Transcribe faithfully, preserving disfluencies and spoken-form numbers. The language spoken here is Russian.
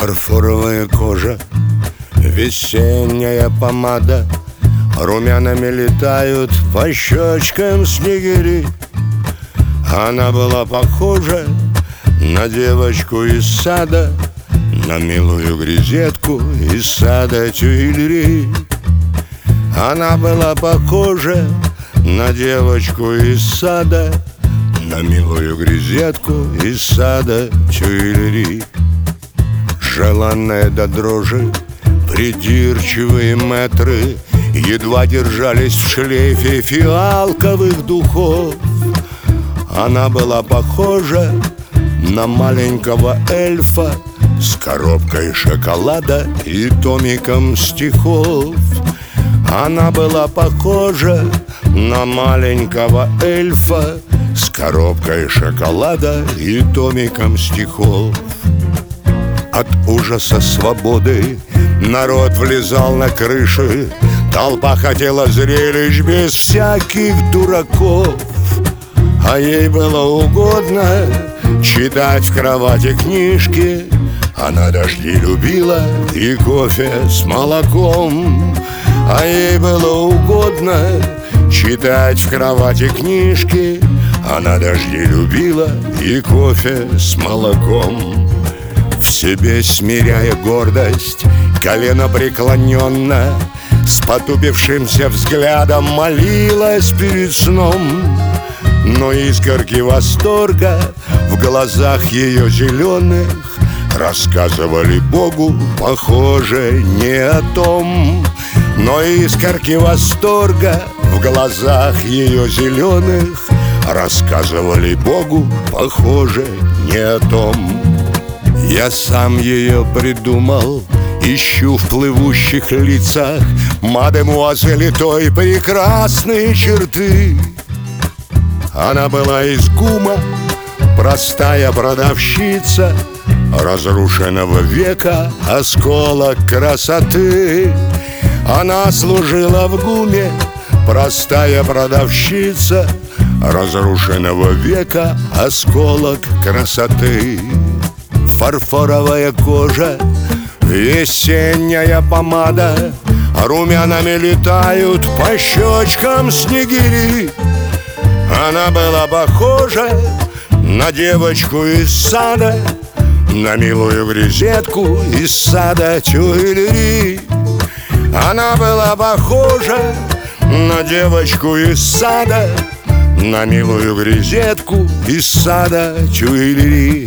Фарфоровая кожа, весенняя помада, румянами летают по щечкам снегири. Она была похожа на девочку из сада, на милую грезетку из сада Тюильри. Она была похожа на девочку из сада, на милую грезетку из сада Тюильри. Желанная до дрожи, придирчивые мэтры едва держались в шлейфе фиалковых духов. Она была похожа на маленького эльфа с коробкой шоколада и томиком стихов. Она была похожа на маленького эльфа с коробкой шоколада и томиком стихов. От ужаса свободы народ влезал на крыши, толпа хотела зрелищ без всяких дураков. А ей было угодно читать в кровати книжки. Она дожди любила и кофе с молоком. А ей было угодно читать в кровати книжки. Она дожди любила и кофе с молоком. В себе смиряя гордость, колено преклоненно, с потупившимся взглядом молилась перед сном. Но искорки восторга в глазах ее зеленых рассказывали Богу, похоже, не о том. Но искорки восторга в глазах ее зеленых рассказывали Богу, похоже, не о том. Я сам ее придумал, ищу в плывущих лицах мадемуазели той прекрасные черты. Она была из ГУМа, простая продавщица разрушенного века, осколок красоты. Она служила в ГУМе, простая продавщица разрушенного века, осколок красоты. Фарфоровая кожа, весенняя помада, румянами летают по щечкам снегири. Она была похожа на девочку из сада, на милую грезетку из сада Тюильри. Она была похожа на девочку из сада, на милую грезетку из сада Тюильри.